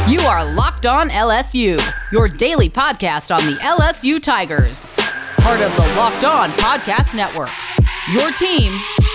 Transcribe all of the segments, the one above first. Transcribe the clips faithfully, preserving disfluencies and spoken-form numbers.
You are Locked On L S U, your daily podcast on the L S U Tigers. Part of the Locked On Podcast Network, your team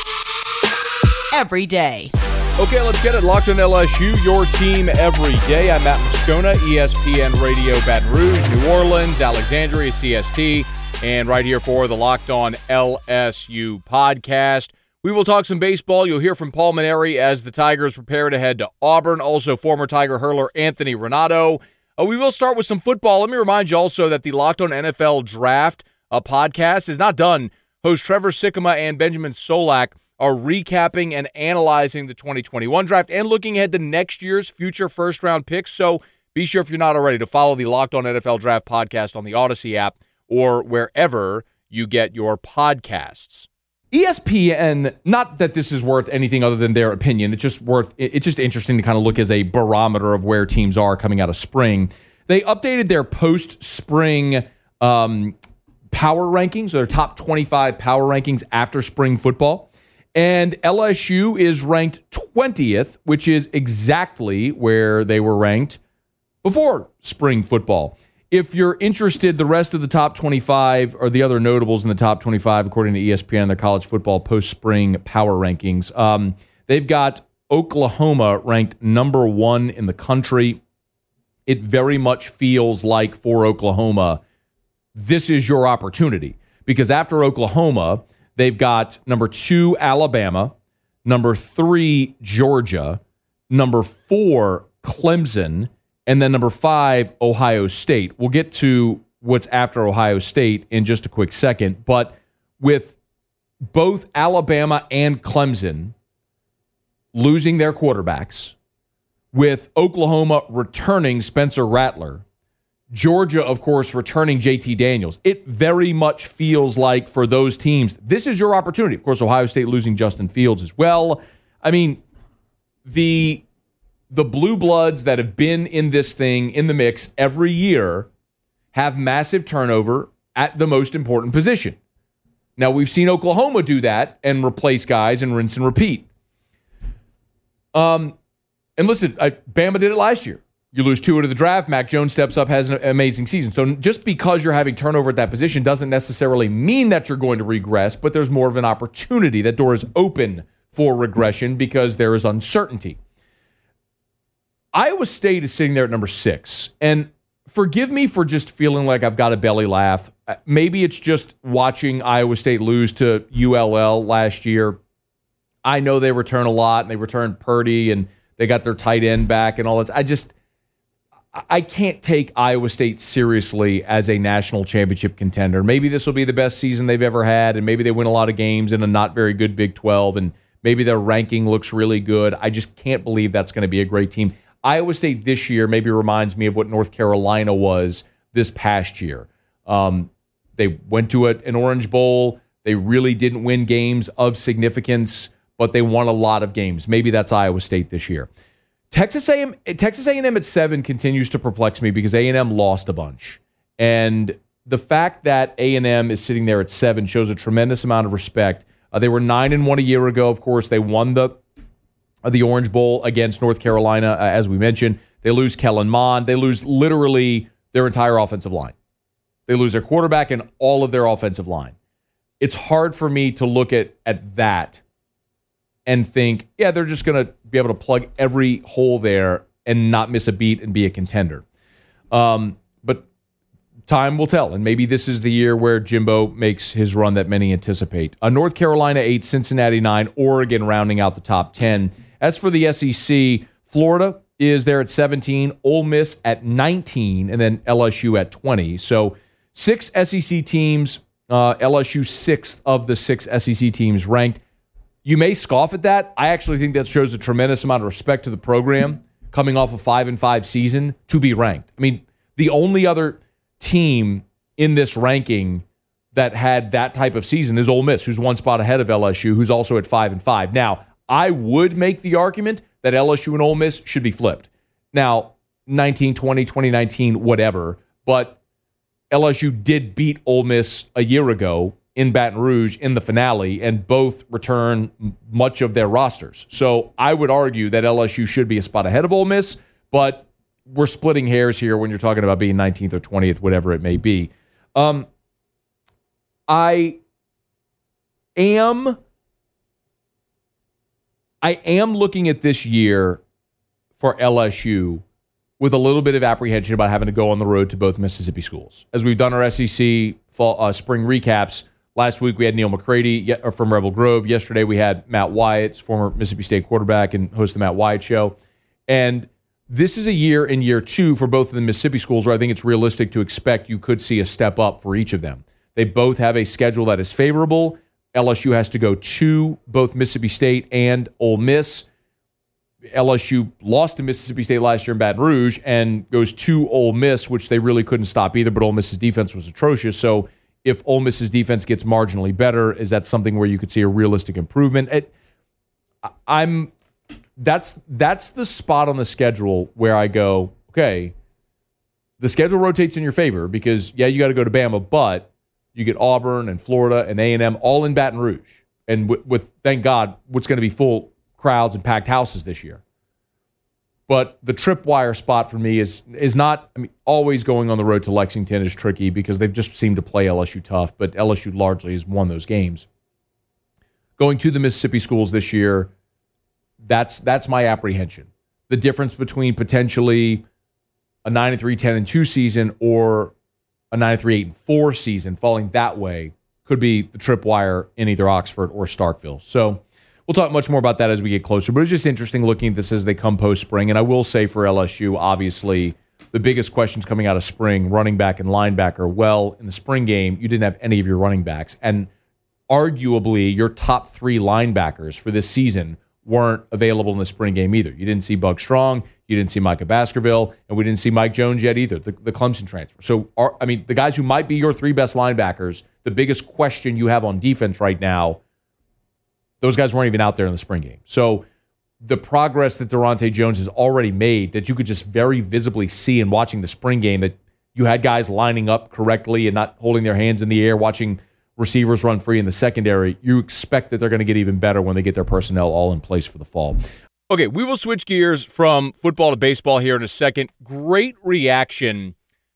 every day. Okay, let's get it. Locked On L S U, your team every day. I'm Matt Moscona, E S P N Radio Baton Rouge, New Orleans, Alexandria, C S T, and right here for the Locked On L S U podcast. We will talk some baseball. You'll hear from Paul Mainieri as the Tigers prepare to head to Auburn. Also, former Tiger hurler Anthony Renato. Uh, we will start with some football. Let me remind you also that the Locked On N F L Draft uh, podcast is not done. Hosts Trevor Sikkema and Benjamin Solak are recapping and analyzing the twenty twenty-one draft and looking ahead to next year's future first-round picks. So be sure, if you're not already, to follow the Locked On N F L Draft podcast on the Odyssey app or wherever you get your podcasts. E S P N, not that this is worth anything other than their opinion, it's just worth, it's just interesting to kind of look as a barometer of where teams are coming out of spring. They updated their post-spring um, power rankings, their top twenty-five power rankings after spring football. And L S U is ranked twentieth, which is exactly where they were ranked before spring football. If you're interested, the rest of the top twenty-five or the other notables in the top twenty-five, according to E S P N, their college football post-spring power rankings, um, they've got Oklahoma ranked number one in the country. It very much feels like for Oklahoma, this is your opportunity. Because after Oklahoma, they've got number two, Alabama, number three, Georgia, number four, Clemson, and then number five, Ohio State. We'll get to what's after Ohio State in just a quick second. But with both Alabama and Clemson losing their quarterbacks, with Oklahoma returning Spencer Rattler, Georgia, of course, returning J T Daniels, it very much feels like for those teams, this is your opportunity. Of course, Ohio State losing Justin Fields as well. I mean, the... The blue bloods that have been in this thing, in the mix every year, have massive turnover at the most important position. Now, we've seen Oklahoma do that and replace guys and rinse and repeat. Um, and listen, I, Bama did it last year. You lose two into the draft, Mac Jones steps up, has an amazing season. So just because you're having turnover at that position doesn't necessarily mean that you're going to regress, but there's more of an opportunity. That door is open for regression because there is uncertainty. Iowa State is sitting there at number six, and forgive me for just feeling like I've got a belly laugh. Maybe it's just watching Iowa State lose to U L L last year. I know they return a lot, and they returned Purdy, and they got their tight end back and all that. I just, I can't take Iowa State seriously as a national championship contender. Maybe this will be the best season they've ever had, and maybe they win a lot of games in a not very good Big twelve, and maybe their ranking looks really good. I just can't believe that's going to be a great team. Iowa State this year maybe reminds me of what North Carolina was this past year. Um, they went to a, an Orange Bowl. They really didn't win games of significance, but they won a lot of games. Maybe that's Iowa State this year. Texas A and M, Texas A and M at seven continues to perplex me because A and M lost a bunch. And the fact that A and M is sitting there at seven shows a tremendous amount of respect. Uh, they were nine and one a year ago. Of course, they won the the Orange Bowl against North Carolina, uh, as we mentioned. They lose Kellen Mond. They lose literally their entire offensive line. They lose their quarterback and all of their offensive line. It's hard for me to look at, at that and think, yeah, they're just going to be able to plug every hole there and not miss a beat and be a contender. Um, but time will tell, and maybe this is the year where Jimbo makes his run that many anticipate. Uh, North Carolina eight, Cincinnati nine, Oregon rounding out the top ten. As for the S E C, Florida is there at seventeen, Ole Miss at nineteen, and then L S U at twenty. So six S E C teams, uh, L S U sixth of the six S E C teams ranked. You may scoff at that. I actually think that shows a tremendous amount of respect to the program coming off a five and five season to be ranked. I mean, the only other team in this ranking that had that type of season is Ole Miss, who's one spot ahead of L S U, who's also at five and five. Now, I would make the argument that L S U and Ole Miss should be flipped. Now, nineteen, twenty, twenty nineteen, whatever, but L S U did beat Ole Miss a year ago in Baton Rouge in the finale, and both return much of their rosters. So I would argue that L S U should be a spot ahead of Ole Miss, but we're splitting hairs here when you're talking about being nineteenth or twentieth, whatever it may be. Um, I am, I am looking at this year for L S U with a little bit of apprehension about having to go on the road to both Mississippi schools. As we've done our S E C fall, uh, spring recaps, last week we had Neil McCready from Rebel Grove. Yesterday we had Matt Wyatt, former Mississippi State quarterback and host of the Matt Wyatt Show. And this is a year in year two for both of the Mississippi schools where I think it's realistic to expect you could see a step up for each of them. They both have a schedule that is favorable. L S U has to go to both Mississippi State and Ole Miss. L S U lost to Mississippi State last year in Baton Rouge and goes to Ole Miss, which they really couldn't stop either, but Ole Miss's defense was atrocious. So if Ole Miss's defense gets marginally better, is that something where you could see a realistic improvement? It, I'm... That's that's the spot on the schedule where I go, okay, the schedule rotates in your favor because, yeah, you got to go to Bama, but you get Auburn and Florida and A and M all in Baton Rouge. And with, with thank God, what's going to be full crowds and packed houses this year. But the tripwire spot for me is is not, I mean, always going on the road to Lexington is tricky because they've just seemed to play L S U tough, but L S U largely has won those games. Going to the Mississippi schools this year, That's that's my apprehension. The difference between potentially a nine and three, ten and two season or a nine and three, eight and four season falling that way could be the tripwire in either Oxford or Starkville. So we'll talk much more about that as we get closer. But it's just interesting looking at this as they come post-spring. And I will say for L S U, obviously, the biggest questions coming out of spring, running back and linebacker. Well, in the spring game, you didn't have any of your running backs. And arguably, your top three linebackers for this season weren't available in the spring game either. You didn't see Bug Strong, you didn't see Micah Baskerville, and we didn't see Mike Jones yet either, the, the Clemson transfer. So, our, I mean, the guys who might be your three best linebackers, the biggest question you have on defense right now, those guys weren't even out there in the spring game. So the progress that Durante Jones has already made that you could just very visibly see in watching the spring game, that you had guys lining up correctly and not holding their hands in the air, watching receivers run free in the secondary, you expect that they're going to get even better when they get their personnel all in place for the fall. Okay, we will switch gears from football to baseball here in a second. Great reaction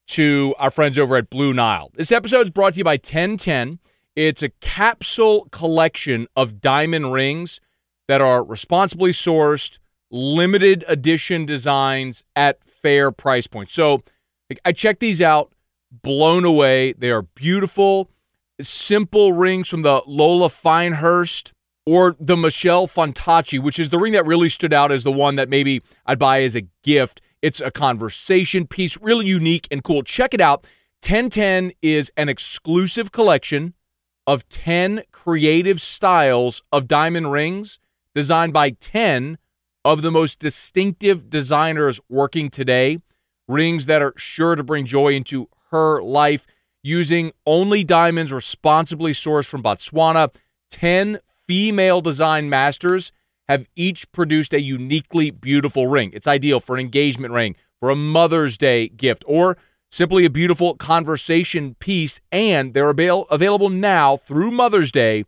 to our friends over at Blue Nile. This episode is brought to you by ten ten. It's a capsule collection of diamond rings that are responsibly sourced, limited edition designs at fair price points. So I checked these out, blown away. They are beautiful. Simple rings from the Lola Finehurst or the Michelle Fontacci, which is the ring that really stood out as the one that maybe I'd buy as a gift. It's a conversation piece, really unique and cool. Check it out. ten ten is an exclusive collection of ten creative styles of diamond rings designed by ten of the most distinctive designers working today. Rings that are sure to bring joy into her life. Using only diamonds responsibly sourced from Botswana, ten female design masters have each produced a uniquely beautiful ring. It's ideal for an engagement ring, for a Mother's Day gift, or simply a beautiful conversation piece, and they're avail- available now through Mother's Day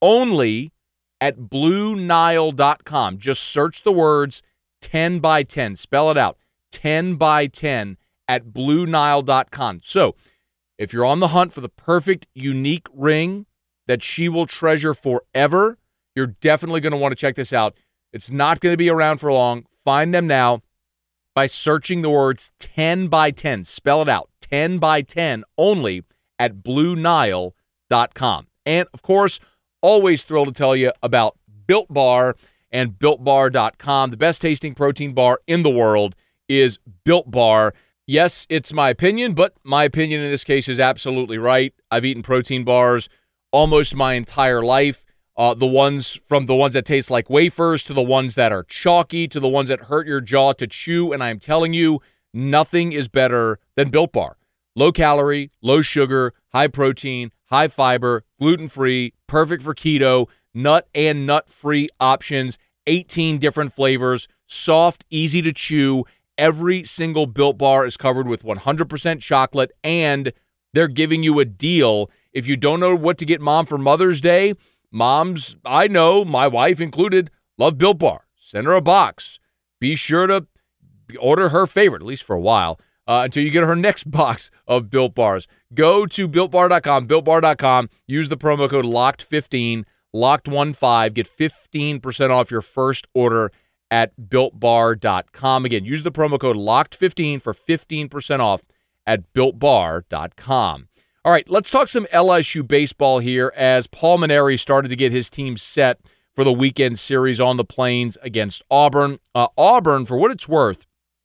only at Blue Nile dot com. Just search the words ten by ten. Spell it out, ten by ten at Blue Nile dot com. So, if you're on the hunt for the perfect, unique ring that she will treasure forever, you're definitely going to want to check this out. It's not going to be around for long. Find them now by searching the words ten by ten. Spell it out, ten by ten, only at Blue Nile dot com. And, of course, always thrilled to tell you about Built Bar and Built Bar dot com. The best tasting protein bar in the world is Built Bar. Yes, it's my opinion, but my opinion in this case is absolutely right. I've eaten protein bars almost my entire life. Uh, the ones from the ones that taste like wafers to the ones that are chalky to the ones that hurt your jaw to chew. And I'm telling you, nothing is better than Built Bar. Low calorie, low sugar, high protein, high fiber, gluten-free, perfect for keto, nut and nut-free options, eighteen different flavors, soft, easy to chew. Every single Built Bar is covered with one hundred percent chocolate, and they're giving you a deal. If you don't know what to get Mom for Mother's Day, moms, I know, my wife included, love Built Bar. Send her a box. Be sure to order her favorite, at least for a while, uh, until you get her next box of Built Bars. Go to built bar dot com, built bar dot com. Use the promo code locked fifteen, locked fifteen. Get fifteen percent off your first order at built bar dot com. Again, use the promo code locked fifteen for fifteen percent off at built bar dot com. All right, let's talk some L S U baseball here as Paul Mainieri started to get his team set for the weekend series on the Plains against Auburn. Uh, Auburn, for what it's worth,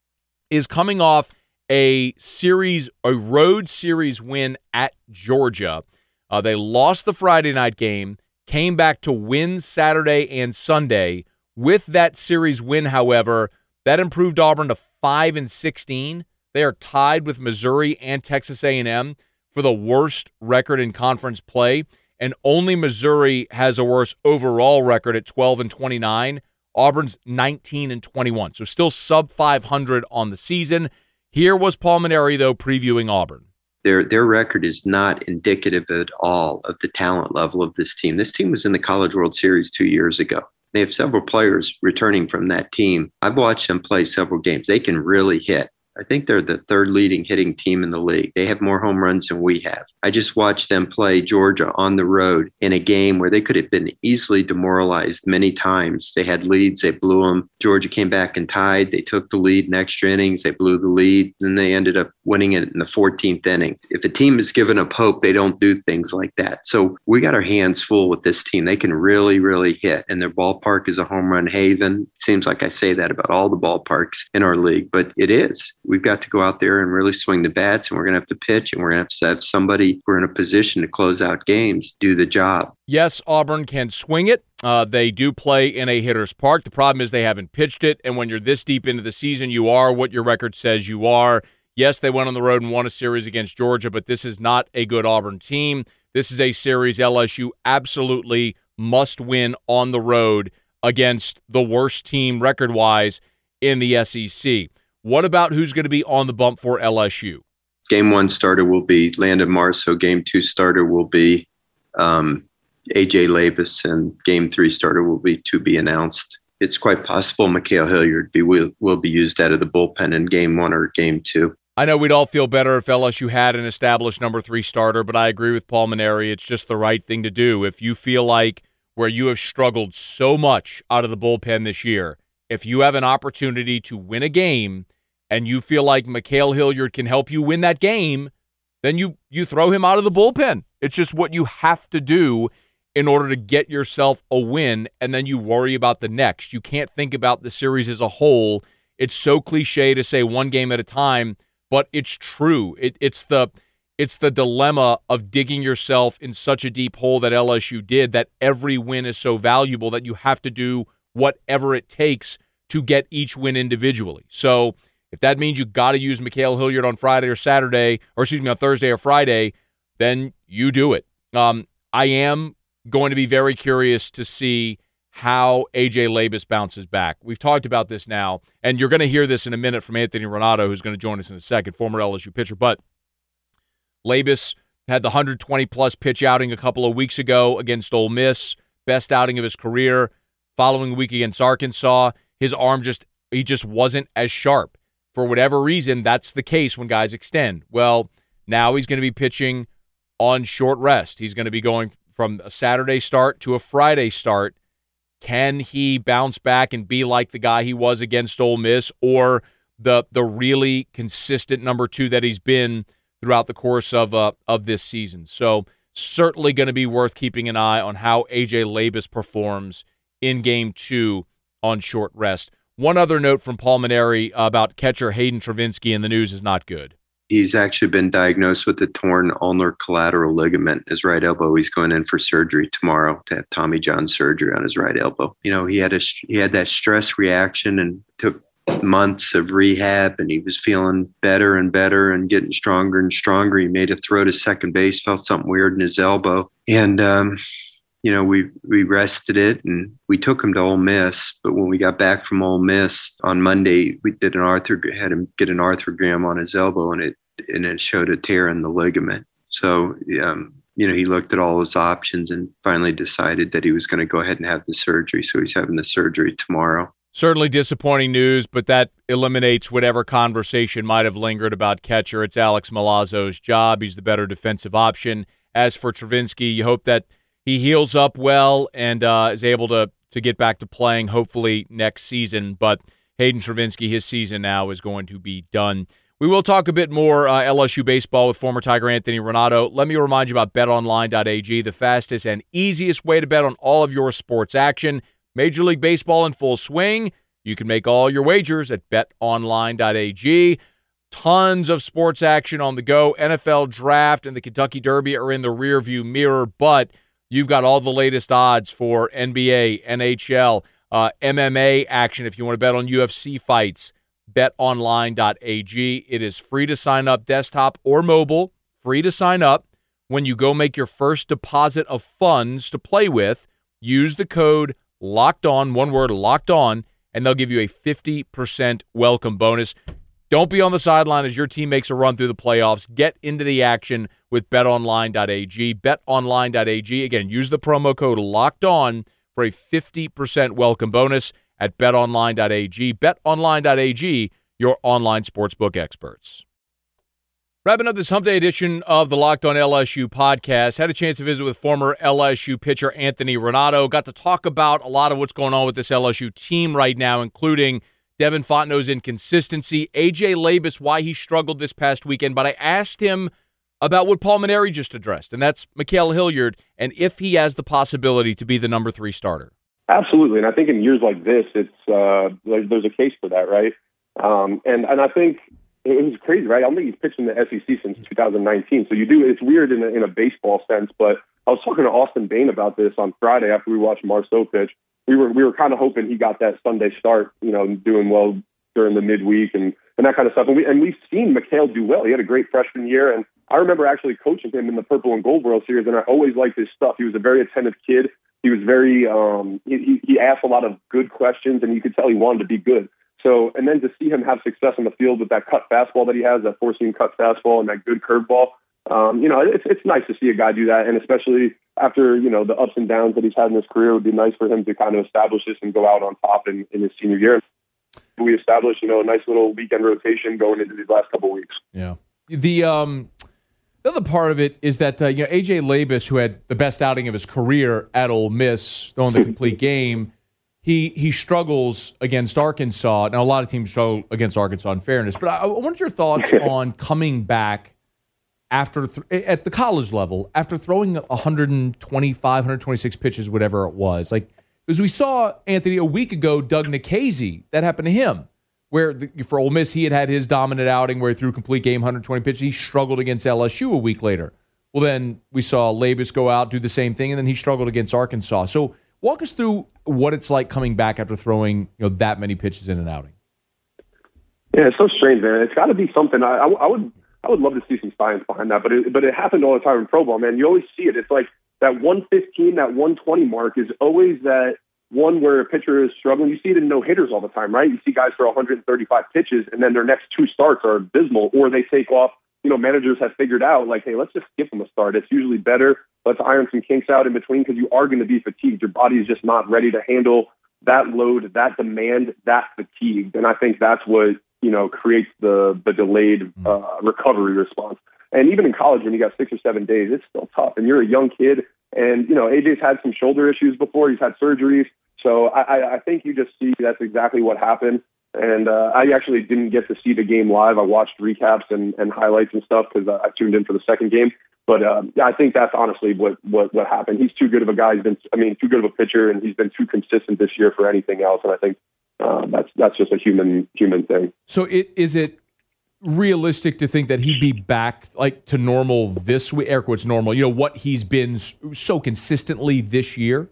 is coming off a series, a road series win at Georgia. Uh, they lost the Friday night game, came back to win Saturday and Sunday. With that series win, however, that improved Auburn to five and sixteen. They are tied with Missouri and Texas A and M for the worst record in conference play, and only Missouri has a worse overall record at twelve and twenty-nine. Auburn's nineteen and twenty-one, so still sub five hundred on the season. Here was Paul Mainieri, though, previewing Auburn. Their their record is not indicative at all of the talent level of this team. This team was in the College World Series two years ago. They have several players returning from that team. I've watched them play several games. They can really hit. I think they're the third leading hitting team in the league. They have more home runs than we have. I just watched them play Georgia on the road in a game where they could have been easily demoralized many times. They had leads. They blew them. Georgia came back and tied. They took the lead in extra innings. They blew the lead. Then they ended up winning it in the fourteenth inning. If a team is given up hope, they don't do things like that. So we got our hands full with this team. They can really, really hit. And their ballpark is a home run haven. It seems like I say that about all the ballparks in our league, but it is. We've got to go out there and really swing the bats, and we're going to have to pitch, and we're going to have to have somebody who are in a position to close out games do the job. Yes, Auburn can swing it. Uh, they do play in a hitter's park. The problem is they haven't pitched it, and when you're this deep into the season, you are what your record says you are. Yes, they went on the road and won a series against Georgia, but this is not a good Auburn team. This is a series L S U absolutely must win on the road against the worst team record-wise in the S E C. What about who's going to be on the bump for L S U? Game one starter will be Landon Marceau. Game two starter will be um, A J Labus, and game three starter will be to be announced. It's quite possible Mikhail Hilliard be, will, will be used out of the bullpen in game one or game two. I know we'd all feel better if L S U had an established number three starter, but I agree with Paul Mainieri. It's just the right thing to do. If you feel like where you have struggled so much out of the bullpen this year, if you have an opportunity to win a game and you feel like Mikhail Hilliard can help you win that game, then you you throw him out of the bullpen. It's just what you have to do in order to get yourself a win, and then you worry about the next. You can't think about the series as a whole. It's so cliche to say one game at a time, but it's true. It, it's the it's the dilemma of digging yourself in such a deep hole that L S U did, that every win is so valuable that you have to do whatever it takes to get each win individually. So if that means you got to use Mikhail Hilliard on Friday or Saturday, or excuse me, on Thursday or Friday, then you do it. Um, I am going to be very curious to see how A J Labus bounces back. We've talked about this now, and you're going to hear this in a minute from Anthony Renato, who's going to join us in a second, former L S U pitcher. But Labus had the one hundred twenty plus pitch outing a couple of weeks ago against Ole Miss, best outing of his career. Following week against Arkansas, his arm just he just wasn't as sharp. For whatever reason, that's the case when guys extend. Well, now he's going to be pitching on short rest. He's going to be going from a Saturday start to a Friday start. Can he bounce back and be like the guy he was against Ole Miss, or the the really consistent number two that he's been throughout the course of uh, of this season? So certainly going to be worth keeping an eye on how A J Labus performs in game two on short rest. One other note from Paul Mainieri about catcher Hayden Travinski, and the news is not good. He's actually been diagnosed with a torn ulnar collateral ligament in his right elbow. He's going in for surgery tomorrow to have Tommy John surgery on his right elbow. You know, he had a he had that stress reaction and took months of rehab, and he was feeling better and better and getting stronger and stronger. He made a throw to second base, felt something weird in his elbow, and um, you know, we we rested it and we took him to Ole Miss. But when we got back from Ole Miss on Monday, we did an arthro had him get an arthrogram on his elbow, and it and it showed a tear in the ligament. So, um, you know, he looked at all his options and finally decided that he was going to go ahead and have the surgery. So he's having the surgery tomorrow. Certainly disappointing news, but that eliminates whatever conversation might have lingered about catcher. It's Alex Milazzo's job. He's the better defensive option. As for Travinski, you hope that he heals up well and uh, is able to, to get back to playing hopefully next season. But Hayden Travinski, his season now is going to be done. We will talk a bit more uh, L S U baseball with former Tiger Anthony Renato. Let me remind you about bet online dot a g, the fastest and easiest way to bet on all of your sports action. Major League Baseball in full swing. You can make all your wagers at bet online dot a g. Tons of sports action on the go. N F L Draft and the Kentucky Derby are in the rearview mirror, but you've got all the latest odds for N B A, N H L, uh, M M A action if you want to bet on U F C fights. bet online dot a g. It is free to sign up, desktop or mobile. Free to sign up. When you go make your first deposit of funds to play with, use the code Locked On, one word, Locked On, and they'll give you a fifty percent welcome bonus. Don't be on the sideline as your team makes a run through the playoffs. Get into the action with bet online dot a g. bet online dot a g. Again, use the promo code Locked On for a fifty percent welcome bonus at bet online dot a g. bet online dot a g, your online sportsbook experts. Wrapping up this Hump Day edition of the Locked On L S U podcast, had a chance to visit with former L S U pitcher Anthony Renato. Got to talk about a lot of what's going on with this L S U team right now, including Devin Fontenot's inconsistency, A J Labus, why he struggled this past weekend. But I asked him about what Paul Mainieri just addressed, and that's Ma'Khail Hilliard, and if he has the possibility to be the number three starter. Absolutely, and I think in years like this, it's uh, there's a case for that, right? Um, and and I think it was crazy, right? I don't think he's pitched in the S E C since two thousand nineteen. So you do, it's weird in a, in a baseball sense, but I was talking to Austin Bain about this on Friday after we watched Marceau pitch. We were we were kind of hoping he got that Sunday start, you know, doing well during the midweek and, and that kind of stuff. And, we, and we've seen Ma'Khail do well. He had a great freshman year, and I remember actually coaching him in the Purple and Gold World Series, and I always liked his stuff. He was a very attentive kid. He was very, um, he, he asked a lot of good questions, and you could tell he wanted to be good. So, and then to see him have success on the field with that cut fastball that he has, that four-seam cut fastball and that good curveball, um, you know, it's it's nice to see a guy do that. And especially after, you know, the ups and downs that he's had in his career, it would be nice for him to kind of establish this and go out on top in, in his senior year. We established, you know, a nice little weekend rotation going into these last couple of weeks. Yeah. The um, the other part of it is that, uh, you know, A J Labus, who had the best outing of his career at Ole Miss, throwing the complete game, He he struggles against Arkansas. Now, a lot of teams struggle against Arkansas in fairness, but I, I wanted your thoughts on coming back after th- at the college level, after throwing one twenty-five, one twenty-six pitches, whatever it was. Like, because we saw, Anthony, a week ago, Doug Nikhazy, that happened to him, where the, for Ole Miss, he had had his dominant outing where he threw complete game, one twenty pitches. He struggled against L S U a week later. Well, then we saw Labus go out, do the same thing, and then he struggled against Arkansas. So walk us through what it's like coming back after throwing, you know, that many pitches in an outing. Yeah, it's so strange, man. It's got to be something. I, I, I would I would love to see some science behind that, but it, but it happened all the time in pro ball, man. You always see it. It's like that one fifteen, that one twenty mark is always that one where a pitcher is struggling. You see it in no-hitters all the time, right? You see guys throw one thirty-five pitches, and then their next two starts are abysmal, or they take off. You know, managers have figured out, like, hey, let's just skip them a start. It's usually better. Let's iron some kinks out in between because you are going to be fatigued. Your body is just not ready to handle that load, that demand, that fatigue. And I think that's what, you know, creates the the delayed uh, recovery response. And even in college, when you got six or seven days, it's still tough. And you're a young kid. And, you know, A J's had some shoulder issues before. He's had surgeries. So I, I think you just see that's exactly what happened. And uh, I actually didn't get to see the game live. I watched recaps and, and highlights and stuff because I tuned in for the second game. But um, I think that's honestly what, what, what happened. He's too good of a guy. He's been, I mean, too good of a pitcher, and he's been too consistent this year for anything else. And I think uh, that's that's just a human human thing. So it, is it realistic to think that he'd be back like to normal this week? Air quotes normal. You know what he's been so consistently this year.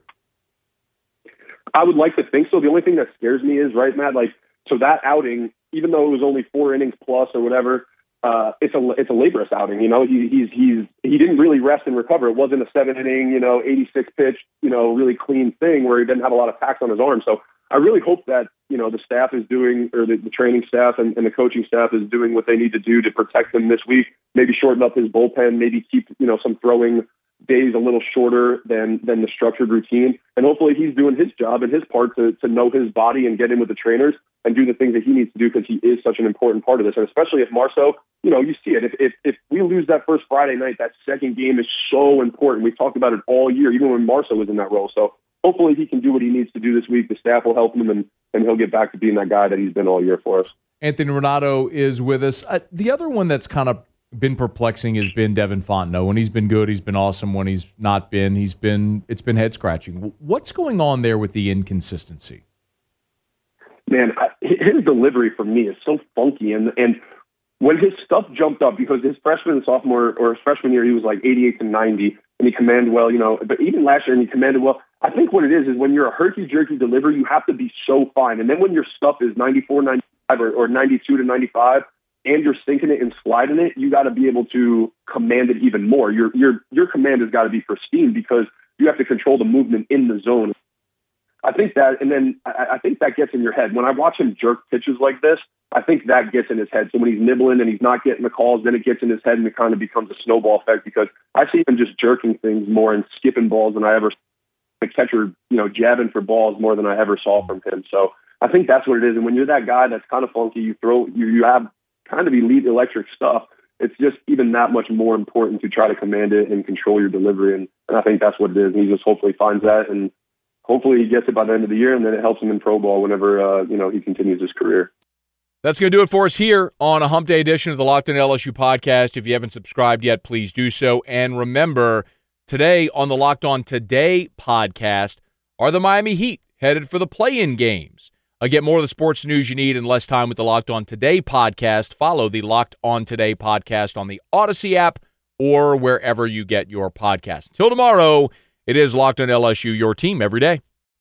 I would like to think so. The only thing that scares me is, right, Matt, like, so that outing, even though it was only four innings plus or whatever, uh, it's a it's a laborious outing. You know, he, he's he's he didn't really rest and recover. It wasn't a seven inning, you know, eighty-six pitch, you know, really clean thing where he didn't have a lot of tax on his arm. So I really hope that, you know, the staff is doing, or the, the training staff and, and the coaching staff is doing what they need to do to protect him this week. Maybe shorten up his bullpen. Maybe keep, you know, some throwing days a little shorter than than the structured routine. And hopefully he's doing his job and his part to to know his body and get in with the trainers and do the things that he needs to do, because he is such an important part of this. And especially if Marceau, you know, you see it. If, if if we lose that first Friday night, that second game is so important. We've talked about it all year, even when Marceau was in that role. So hopefully he can do what he needs to do this week. The staff will help him, and, and he'll get back to being that guy that he's been all year for us. Anthony Renato is with us. Uh, the other one that's kind of been perplexing has been Devin Fontenot. When he's been good, he's been awesome. When he's not been, he's been it's been head scratching. What's going on there with the inconsistency? Man, I, his delivery for me is so funky, and and when his stuff jumped up, because his freshman and sophomore or his freshman year he was like eighty-eight to ninety, and he commanded well, you know. But even last year, and he commanded well. I think what it is is when you're a herky jerky delivery, you have to be so fine, and then when your stuff is ninety-four, ninety-five, or, or ninety-two to ninety-five. And you're sinking it and sliding it, you got to be able to command it even more. Your your your command has got to be pristine, because you have to control the movement in the zone. I think that, and then I, I think that gets in your head. When I watch him jerk pitches like this, I think that gets in his head. So when he's nibbling and he's not getting the calls, then it gets in his head and it kind of becomes a snowball effect, because I see him just jerking things more and skipping balls than I ever saw. The catcher, you know, jabbing for balls more than I ever saw from him. So I think that's what it is. And when you're that guy that's kind of funky, you throw, you, you have kind of elite electric stuff, it's just even that much more important to try to command it and control your delivery. And, and I think that's what it is. And he just hopefully finds that, and hopefully he gets it by the end of the year, and then it helps him in pro ball whenever, uh, you know, he continues his career. That's going to do it for us here on a Hump Day edition of the Locked On L S U podcast. If you haven't subscribed yet, please do so. And remember, today on the Locked On Today podcast are the Miami Heat headed for the play-in games. Uh, get more of the sports news you need in less time with the Locked On Today podcast. Follow the Locked On Today podcast on the Odyssey app or wherever you get your podcast. Until tomorrow, it is Locked On L S U, your team every day.